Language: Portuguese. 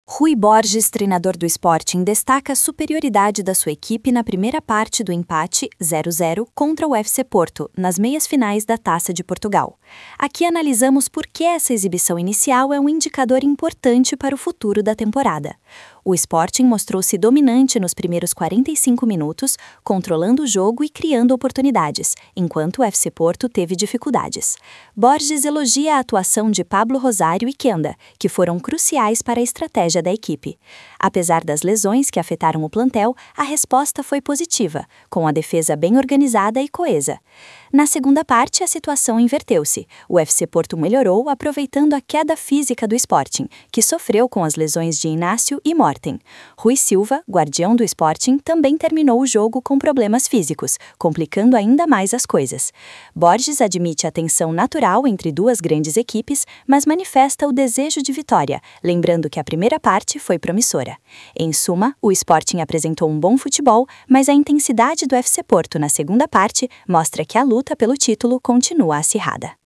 Rui Borges, treinador do Sporting, destaca a superioridade da sua equipe na primeira parte do empate 0-0 contra o FC Porto, nas meias-finais da Taça de Portugal. Aqui analisamos por que essa exibição inicial é um indicador importante para o futuro da temporada. O Sporting mostrou-se dominante nos primeiros 45 minutos, controlando o jogo e criando oportunidades, enquanto o FC Porto teve dificuldades. Borges elogia a atuação de Pablo Rosário e Kenda, que foram cruciais para a estratégia da equipe. Apesar das lesões que afetaram o plantel, a resposta foi positiva, com a defesa bem organizada e coesa. Na segunda parte, a situação inverteu-se. O FC Porto melhorou, aproveitando a queda física do Sporting, que sofreu com as lesões de Inácio e Morten. Rui Silva, guardião do Sporting, também terminou o jogo com problemas físicos, complicando ainda mais as coisas. Borges admite a tensão natural entre duas grandes equipes, mas manifesta o desejo de vitória, lembrando que a primeira parte foi promissora. Em suma, o Sporting apresentou um bom futebol, mas a intensidade do FC Porto na segunda parte mostra que a luta pelo título continua acirrada.